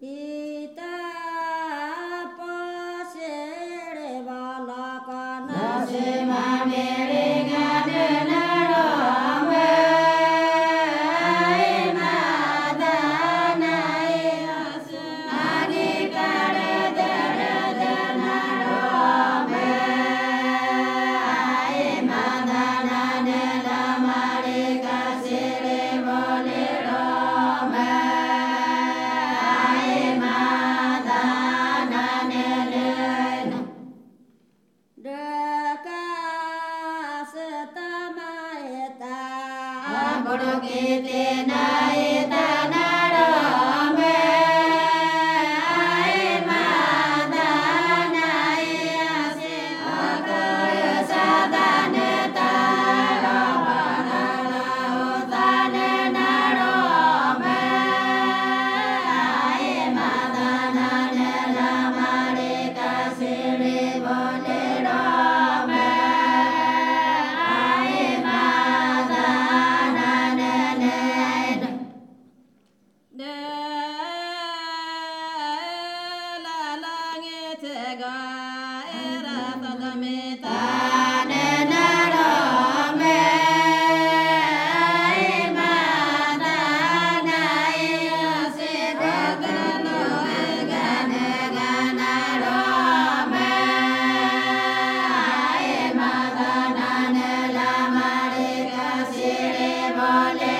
ita pasere bala kana se ma mere gane na rame ai madana as ani kare dara dana rame ai madana ne la mare kasere bole rame Vale.